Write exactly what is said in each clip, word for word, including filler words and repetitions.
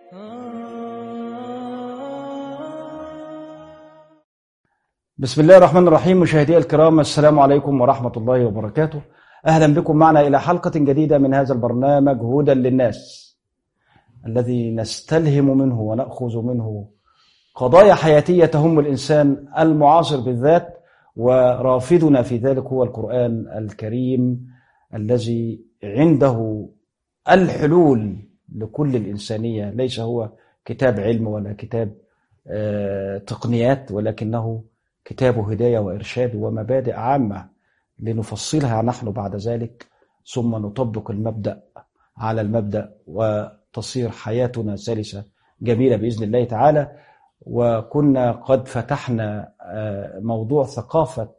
بسم الله الرحمن الرحيم. مشاهدي الكرام، السلام عليكم ورحمة الله وبركاته. أهلا بكم معنا إلى حلقة جديدة من هذا البرنامج هدى للناس، الذي نستلهم منه ونأخذ منه قضايا حياتية تهم الإنسان المعاصر بالذات، ورافدنا في ذلك هو القرآن الكريم الذي عنده الحلول لكل الإنسانية. ليس هو كتاب علم ولا كتاب آه تقنيات، ولكنه كتاب هداية وإرشاد ومبادئ عامة لنفصلها نحن بعد ذلك، ثم نطبق المبدأ على المبدأ وتصير حياتنا سلسة جميلة بإذن الله تعالى. وكنا قد فتحنا موضوع ثقافة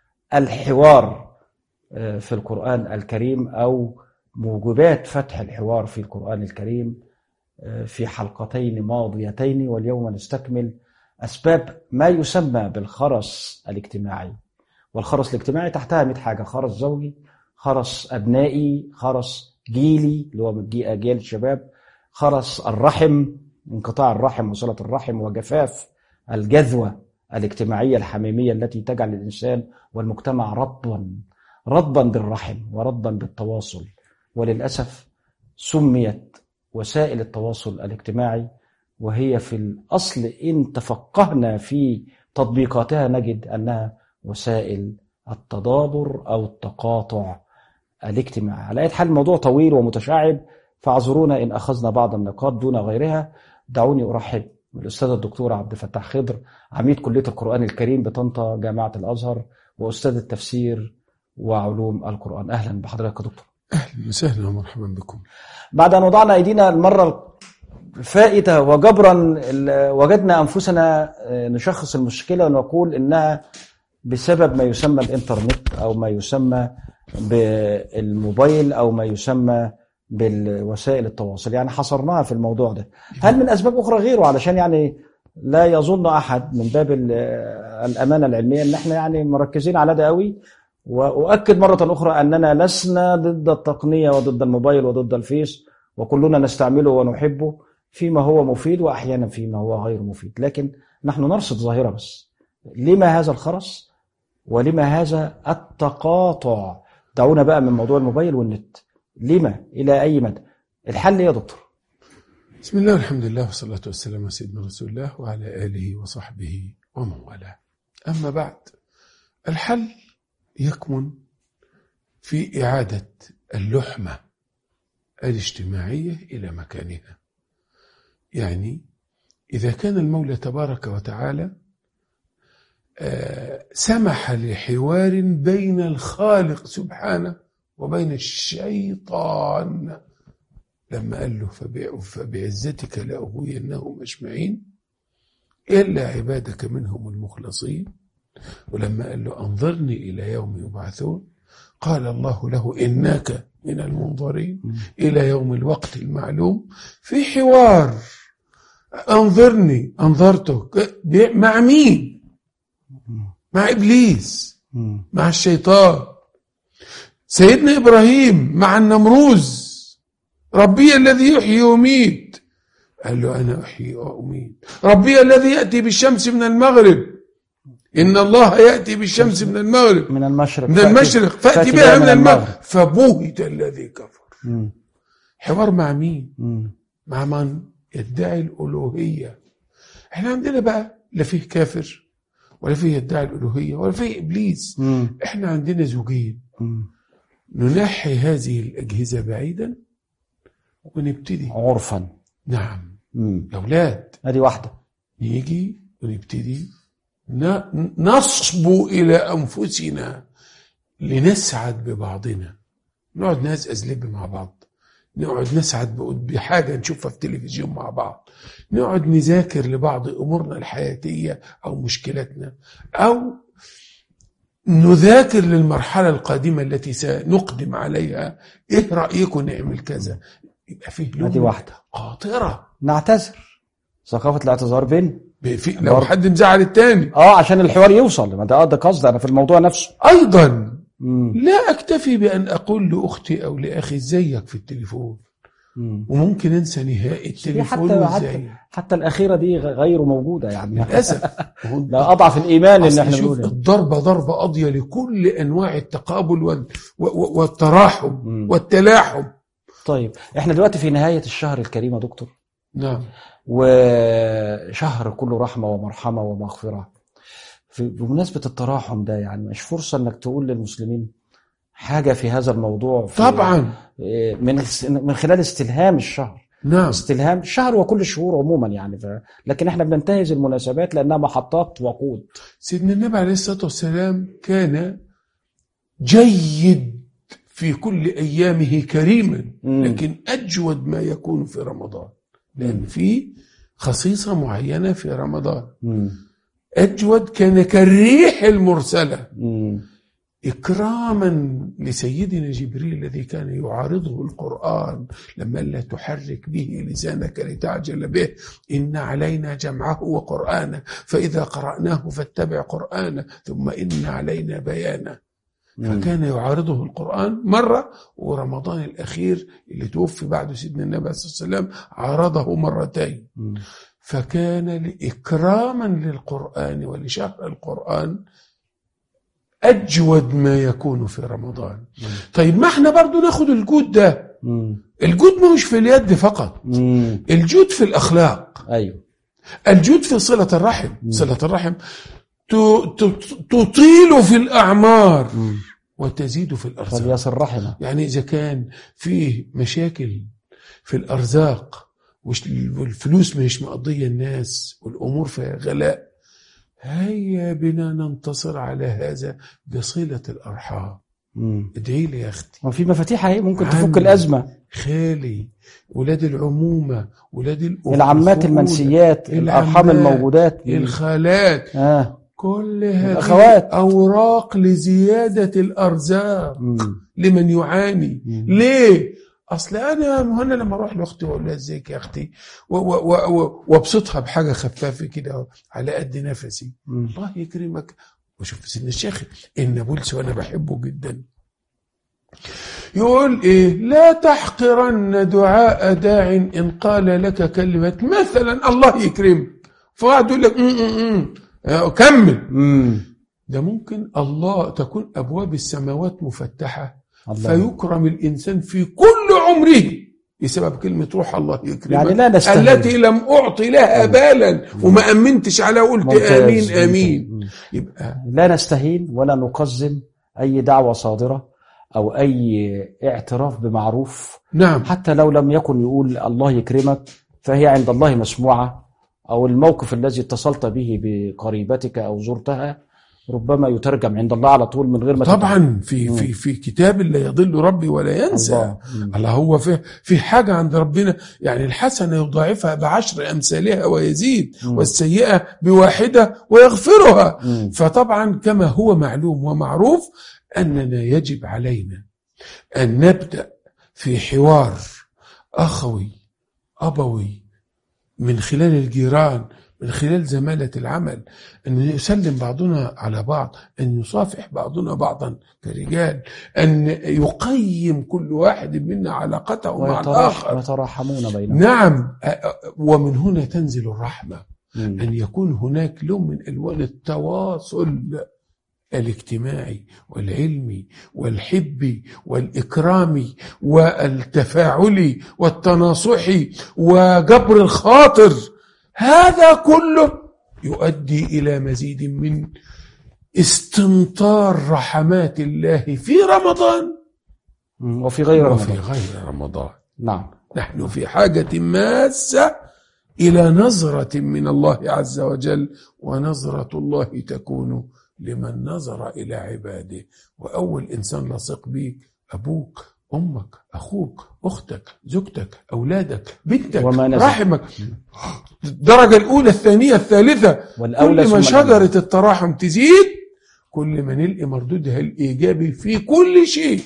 الحوار في القرآن الكريم، أو موجبات فتح الحوار في القرآن الكريم في حلقتين ماضيتين، واليوم نستكمل أسباب ما يسمى بالخرس الاجتماعي. والخرس الاجتماعي تحتها مئة حاجة: خرس زوجي، خرس أبنائي، خرس جيلي اللي هو أجيال الشباب، خرس الرحم، انقطاع الرحم وصلة الرحم، وجفاف الجذوة الاجتماعية الحميمية التي تجعل الإنسان والمجتمع رطبا رطبا بالرحم ورطبا بالتواصل. وللأسف سميت وسائل التواصل الاجتماعي، وهي في الأصل إن تفقهنا في تطبيقاتها نجد أنها وسائل التضابر أو التقاطع الاجتماعي. على أي حال الموضوع طويل ومتشعب، فاعذرونا إن أخذنا بعض النقاط دون غيرها. دعوني أرحب بالأستاذ الدكتور عبد الفتاح خضر، عميد كلية القرآن الكريم بطنطا جامعة الأزهر، وأستاذ التفسير وعلوم القرآن. أهلا بحضرتك يا دكتور. أهلا وسهلا ومرحبا بكم. بعد أن وضعنا أيدينا المرة الفائتة وجبرا وجدنا أنفسنا نشخص المشكلة ونقول إنها بسبب ما يسمى الإنترنت، أو ما يسمى بالموبايل، أو ما يسمى بالوسائل التواصل. يعني حصرناها في الموضوع ده. هل من أسباب أخرى غيره، علشان يعني لا يظن أحد من باب الأمانة العلمية أن احنا يعني مركزين على ده قوي؟ وأؤكد مرة أخرى أننا لسنا ضد التقنية وضد الموبايل وضد الفيس، وكلنا نستعمله ونحبه فيما هو مفيد وأحيانا فيما هو غير مفيد، لكن نحن نرصد ظاهرة بس. لما هذا الخرس ولما هذا التقاطع؟ دعونا بقى من موضوع الموبايل والنت، لما إلى أي مدى؟ الحل يا دكتور؟ بسم الله والحمد لله والصلاة والسلام على سيدنا رسول الله وعلى آله وصحبه ومن والاه. أما بعد، الحل يكمن في إعادة اللحمة الاجتماعية إلى مكانها. يعني إذا كان المولى تبارك وتعالى سمح لحوار بين الخالق سبحانه وبين الشيطان لما قال له فبعزتك لأغوينهم أجمعين إلا عبادك منهم المخلصين، ولما قال له أنظرني إلى يوم يبعثون قال الله له إنك من المنظرين إلى يوم الوقت المعلوم. في حوار أنظرني أنظرتك مع مين؟ مع إبليس، مع الشيطان. سيدنا إبراهيم مع النمروز، ربي الذي يحيي ويميت، قال له أنا أحيي وأميت. ربي الذي يأتي بالشمس من المغرب، إن الله يأتي بالشمس من المغرب من المشرق من المشرق فأتي بها من المغرب فبوهت الذي كفر. مم. حوار مع مين؟ مم. مع من يدعي الألوهية. احنا عندنا بقى لا فيه كافر ولا فيه يدعي الألوهية ولا فيه إبليس. مم. احنا عندنا زوجين. مم. ننحي هذه الأجهزة بعيدا ونبتدي عرفا. نعم. مم. الأولاد هذه واحدة. نيجي ونبتدي نصبو إلى أنفسنا لنسعد ببعضنا. نقعد نزقز لب مع بعض، نقعد نسعد بحاجة نشوفها في التلفزيون مع بعض، نقعد نذاكر لبعض أمورنا الحياتية أو مشكلتنا، أو نذاكر للمرحلة القادمة التي سنقدم عليها. إيه رأيكم نعمل كذا؟ يبقى فيه هذه واحدة قاطرة. نعتذر، ثقافة الاعتذار بين لو حد مزعل التاني اه عشان الحوار يوصل. ما ده ده قصدي انا في الموضوع نفسه. ايضا مم. لا اكتفي بان اقول لاختي او لاخي ازيك في التليفون، مم. وممكن انسى نهائي التليفون حتى, وازاي. حتى حتى الاخيره دي غير موجوده يعني للاسف. لا اضعف الايمان ان احنا نقول الضربه ضربه قاضيه لكل انواع التقابل وال... والتراحم مم. والتلاحم. طيب احنا دلوقتي في نهايه الشهر الكريم يا دكتور. نعم. وشهر كله رحمه ومرحمه ومغفره. بمناسبه التراحم ده يعني مش فرصه انك تقول للمسلمين حاجه في هذا الموضوع؟ في طبعا من من خلال استلهام الشهر. نعم. استلهام الشهر وكل الشهور عموما يعني ف... لكن احنا بننتهز المناسبات لانها محطات وقود. سيدنا النبي عليه الصلاه والسلام كان جيد في كل ايامه كريما، لكن اجود ما يكون في رمضان، لان في خصيصه معينه في رمضان. مم. اجود كان كالريح المرسله. مم. إكراما لسيدنا جبريل الذي كان يعارضه القرآن لما لا تحرك به لسانك لتعجل به، إن علينا جمعه وقرآنه فإذا قرأناه فاتبع قرآنه ثم إن علينا بيانه. فكان يعارضه القرآن مرة، ورمضان الأخير اللي توفي بعد سيدنا النبي صلى الله عليه وسلم عارضه مرتين. فكان إكراما للقرآن ولشهر القرآن أجود ما يكون في رمضان. مم. طيب ما احنا برضو ناخد الجود ده. مم. الجود مش في اليد فقط. مم. الجود في الأخلاق. أيوه. الجود في صلة الرحم. مم. صلة الرحم تطيل في الأعمار. مم. وتزيد في الأرزاق. فليصل رحمه. يعني إذا كان فيه مشاكل في الأرزاق والفلوس مش مقضية الناس والأمور فيها غلاء، هيا بنا ننتصر على هذا بصلة الأرحام. ادعي لي يا أختي. وفي مفاتيح اهي ممكن تفك الأزمة. خالي، ولاد العمومة، ولاد الأخوة، العمات المنسيات، الأرحام الموجودات، الخالات، آه. كل هذه أوراق لزيادة الأرزاق. مم. لمن يعاني. مم. ليه؟ اصل انا مهنا لما اروح لاختي واقول لها ازيك يا اختي وابسطها بحاجه خفافه كده على قد نفسي، مم. الله يكرمك. وشوف سيدنا الشيخ النابلسي وانا بحبه جدا يقول ايه: لا تحقرن دعاء داع ان قال لك كلمه، مثلا الله يكرمك فقعد يقول لك امم كمل. مم. ده ممكن الله تكون ابواب السماوات مفتحه الله. فيكرم الإنسان في كل عمره بسبب كلمة روح الله يكرمك، يعني لا نستهين. التي لم أعطي لها بالا وما أمنتش على قلت آمين آمين. يبقى لا نستهين ولا نقزم أي دعوة صادرة أو أي اعتراف بمعروف. نعم. حتى لو لم يكن يقول الله يكرمك فهي عند الله مسموعة، أو الموقف الذي اتصلت به بقريبتك أو زرتها ربما يترجم عند الله على طول من غير ما طبعا في مم. في في كتاب لا يضل ربي ولا ينسى. الله, الله هو في في حاجه عند ربنا، يعني الحسنه يضاعفها بعشر امثالها ويزيد، مم. والسيئه بواحده ويغفرها. مم. فطبعا كما هو معلوم ومعروف اننا يجب علينا ان نبدا في حوار اخوي ابوي من خلال الجيران، من خلال زمالة العمل، أن يسلم بعضنا على بعض، أن يصافح بعضنا بعضا كرجال، أن يقيم كل واحد منا علاقته مع الآخر ويتراحمون بينهم. نعم. ومن هنا تنزل الرحمة. مم. أن يكون هناك لون من ألوان التواصل الاجتماعي والعلمي والحبي والإكرامي والتفاعلي والتناصحي وجبر الخاطر. هذا كله يؤدي إلى مزيد من استمطار رحمات الله في رمضان وفي غير وفي رمضان. غير رمضان. نعم. نحن في حاجة ماسة إلى نظرة من الله عز وجل، ونظرة الله تكون لمن نظر إلى عباده. وأول إنسان لصق بيك أبوك، أمك، أخوك، أختك، زوجتك، أولادك، بنتك، رحمك، الدرجة الأولى الثانية الثالثة. كل ما شجرة التراحم تزيد كل ما نلقي مردودها الإيجابي في كل شيء،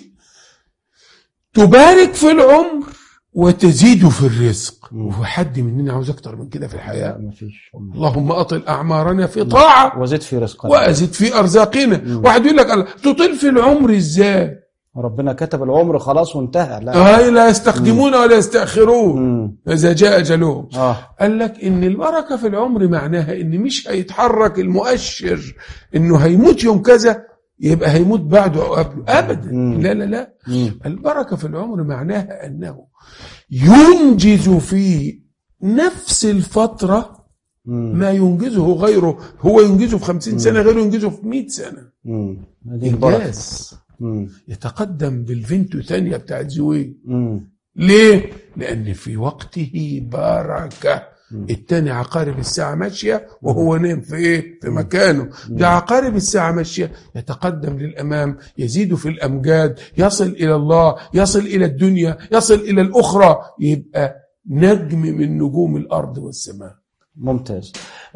تبارك في العمر وتزيد في الرزق. وحد مننا عاوز أكتر من كده في الحياة؟ مفيش. اللهم أطل أعمارنا في طاعة وزد في رزقنا وأزد في أرزاقنا. واحد يقول لك تطيل في العمر إزاي؟ ربنا كتب العمر خلاص وانتهى. لا هاي لا يستقدمون ولا يستأخرون إذا جاء أجلهم. آه. قال لك إن البركة في العمر معناها إن مش هيتحرك المؤشر إنه هيموت يوم كذا يبقى هيموت بعده أو قبله أبدا. مم. لا لا لا مم. البركة في العمر معناها أنه ينجز في نفس الفترة ما ينجزه غيره. هو ينجزه في خمسين سنة غيره ينجزه في مئة سنة. إنجاز يتقدم بالفينتو ثانية بتاعت زوي. ليه؟ لأن في وقته بركة. التاني عقارب الساعة ماشية وهو نام في ايه؟ في مكانه. ده عقارب الساعة ماشية يتقدم للأمام، يزيد في الأمجاد، يصل إلى الله، يصل إلى الدنيا، يصل إلى الأخرى، يبقى نجم من نجوم الأرض والسماء. ممتاز.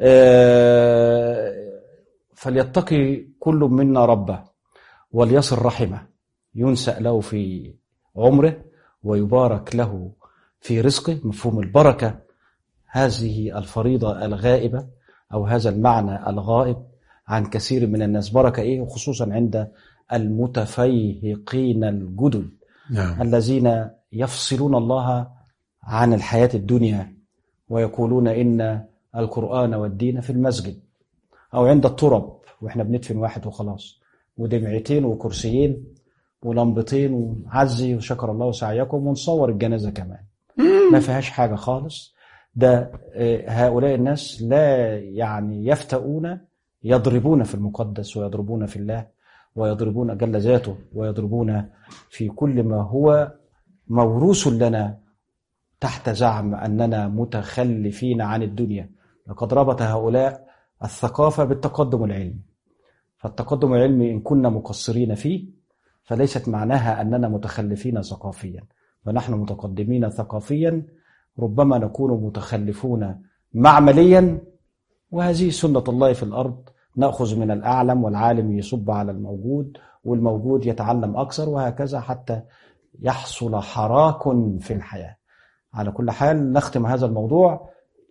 آه فليتقي كل منا ربه وليصل رحمه، ينسأ له في عمره ويبارك له في رزقه. مفهوم البركة هذه الفريضة الغائبة أو هذا المعنى الغائب عن كثير من الناس. بركة إيه؟ وخصوصا عند المتفيهقين الجدد. نعم. الذين يفصلون الله عن الحياة الدنيا ويقولون إن القرآن والدين في المسجد أو عند التراب وإحنا بندفن واحد وخلاص، ودمعتين وكرسيين ولمبتين وعزي وشكر الله سعيكم ونصور الجنازة كمان. ما فيهاش حاجة خالص. ده هؤلاء الناس لا يعني يفتؤون، يضربون في المقدس ويضربون في الله ويضربون جل ذاته ويضربون في كل ما هو موروث لنا تحت زعم أننا متخلفين عن الدنيا. لقد ربط هؤلاء الثقافة بالتقدم العلمي، فالتقدم العلمي إن كنا مقصرين فيه فليست معناها أننا متخلفين ثقافيا، فنحن متقدمين ثقافيا، ربما نكون متخلفون معمليا، وهذه سنة الله في الأرض. نأخذ من الأعلم والعالم يصب على الموجود والموجود يتعلم أكثر وهكذا حتى يحصل حراك في الحياة. على كل حال نختم هذا الموضوع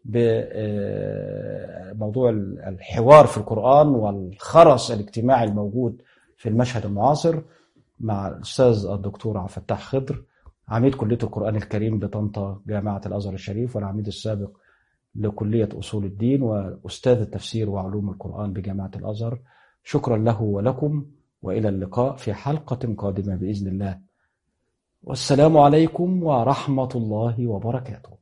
بموضوع الحوار في القرآن والخرس الاجتماعي الموجود في المشهد المعاصر مع الأستاذ الدكتور عبد الفتاح خضر، عميد كلية القرآن الكريم بطنطا جامعة الأزهر الشريف، والعميد السابق لكلية أصول الدين، وأستاذ التفسير وعلوم القرآن بجامعة الأزهر. شكرا له ولكم، وإلى اللقاء في حلقة قادمة بإذن الله، والسلام عليكم ورحمة الله وبركاته.